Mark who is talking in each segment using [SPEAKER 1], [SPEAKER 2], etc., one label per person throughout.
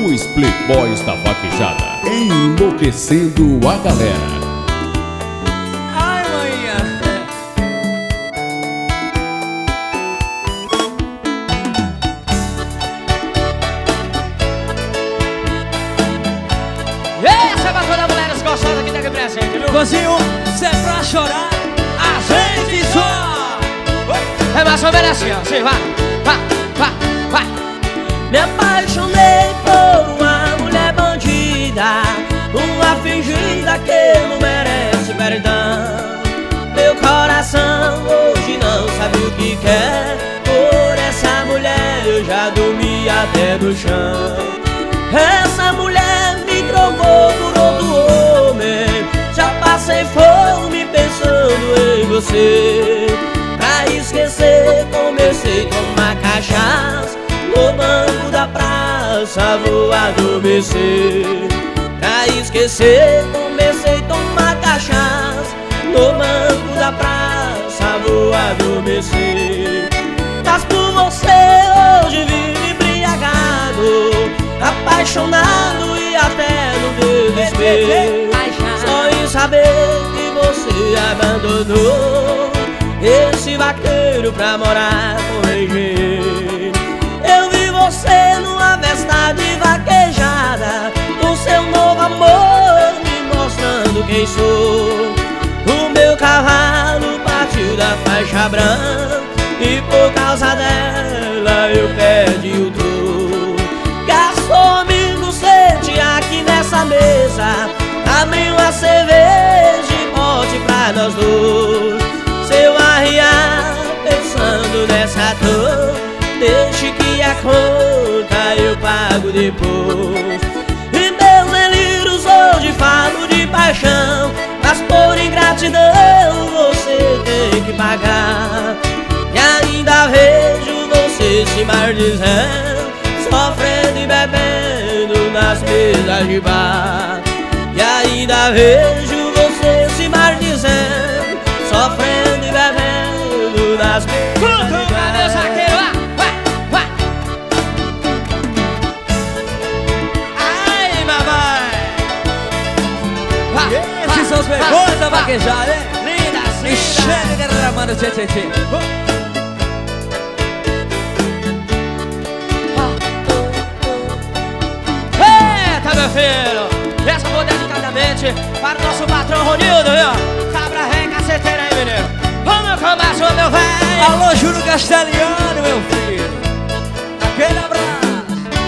[SPEAKER 1] Os Playboys da Vaquejada, enlouquecendo a galera.
[SPEAKER 2] Ai, manhã.
[SPEAKER 3] Essa é pra toda mulher gostosas aqui daqui presente, viu?
[SPEAKER 2] Cozinho, se é pra chorar, a gente chora.
[SPEAKER 3] É mais ou menos assim, ó. Sim, vai.
[SPEAKER 4] Me apaixonei por uma mulher bandida, uma fingida que não merece perdão. Meu coração hoje não sabe o que quer. Por essa mulher eu já dormi até no chão. Essa mulher me trocou por outro homem. Já passei fome pensando em você. Pra esquecer comecei a tomar cachaça no banco da praça, vou adormecer. Pra esquecer comecei a tomar cachaça no banco da praça, vou adormecer. Mas por você hoje vivo embriagado, apaixonado e até no desespero. Só em saber que você abandonou esse vaqueiro pra morar com o engenheiro. Eu vi você numa festa de vaquejada, o seu novo amor me mostrando quem sou. O meu cavalo partiu da faixa branca e por causa dela eu perdi o troco. Gastou amigo, sente aqui nessa mesa, abre uma cerveja e bote pra nós dois. Seu arriar pensando nessa dor, deixe que a conta eu pago depois. E meus delírios hoje falo de paixão, mas por ingratidão você tem que pagar. E ainda vejo você se maldizendo, sofrendo e bebendo nas mesas de bar. E ainda vejo você se maldizendo, sofrendo e bebendo nas mesas de bar.
[SPEAKER 2] Esses são os playboys da vaquejada, hein?
[SPEAKER 3] Linda,
[SPEAKER 2] E chega derramando tchê.
[SPEAKER 3] Eita, meu filho! Essa vou dedicadamente para o nosso patrão Ronildo, viu? Cabra ré, caceteira aí, menino. Vamos começar, meu velho!
[SPEAKER 2] Alô, Júlio Castelhano, meu filho. Aquele abraço.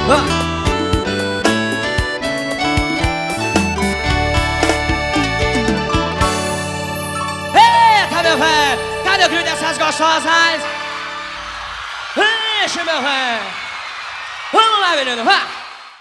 [SPEAKER 3] Eita, meu velho! Cadê o grito dessas gostosas? Ixi, meu velho! Vamos lá, menino, vai!